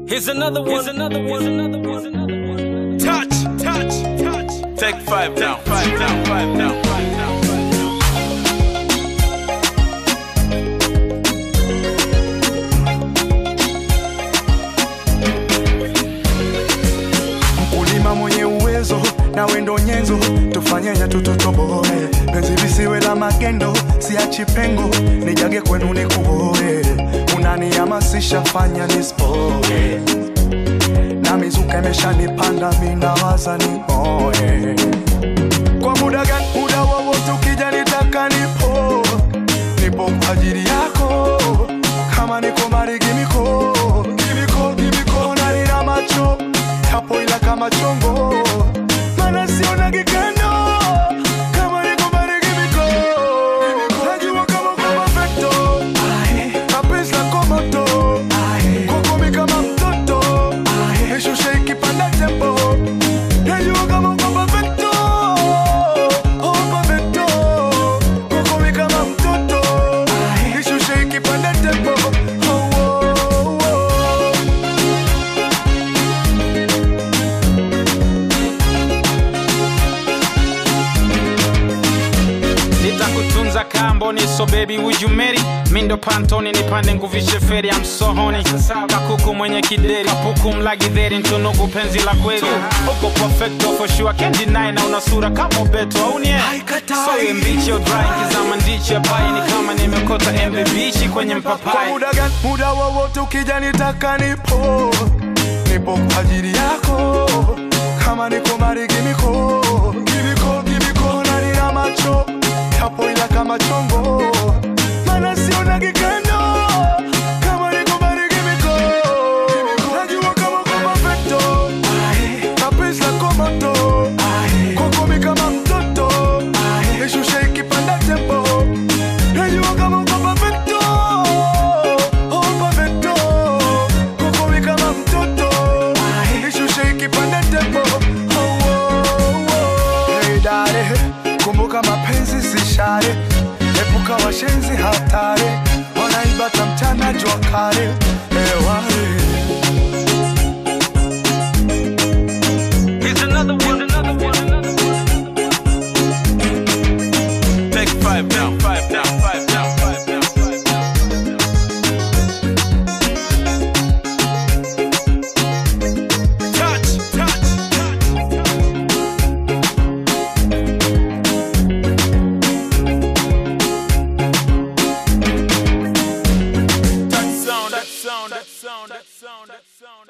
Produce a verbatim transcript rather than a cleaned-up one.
Here's another one. Here's another one. Here's another one. Here's another one. Touch, touch, touch. Take five down, five down, five down, five down. Mkulima mwenye uwezo na wendo nyenzo, tufanyenya tutotoboe. Penzi visiwe la magendo, siachi pengo, nijage kwenu nikuoe. Unanihamasisha fanya nispoe, na mizuka imeshanipanda mina waza nioe. Kwa muda gani, muda wowote ukija nitaka nipo. Nipo kwa ajili yako, kama niko marigi miko. Kimiko, kimiko, nalina macho hapo ila kama chongo, mana siona gikano. Kama niko marigi miko, najua kama kwa mafeto. Kapes la komoto, kokomi kama mtoto. Nishushe ikipanda tempo, najua kama kwa mafeto. Oh mafeto, kokomi kama mtoto. Nishushe ikipanda tempo. Kamboni, so baby would you marry? Mindo pantoni nipande nguvishe feri, I'm so horny. Kakuku mwenye kideri, kapuku mlagi dheri, ntunugu penzi la kweli. Uko perfecto for sure, can't deny na una sura kama beto, au nie? So you mbichi o dry, kizama ndichi ya bayi, ni kama nimekota embe bichi kwenye mpapai. Kwa muda gani, muda wowote ukija nitaka nipo. Nipo kwa ajili yako, kama niko marigi miko. Kimiko, kimiko, nalina macho hapo ila kama chongo, mana siona gikano. Kama niko marigi miko, najua kama kwa mafeto. Kapes la komoto, kokomi kama mtoto. Nishushe ikipanda tempo, najua kama kwa mafeto. Oh mafeto, kokomi kama mtoto. Nishushe ikipanda tempo. Oh, oh, oh. Hey dare, kumbuka mapenzi si share. Epuka washenzi hatari, wanaibata mchana jua kare. Ewa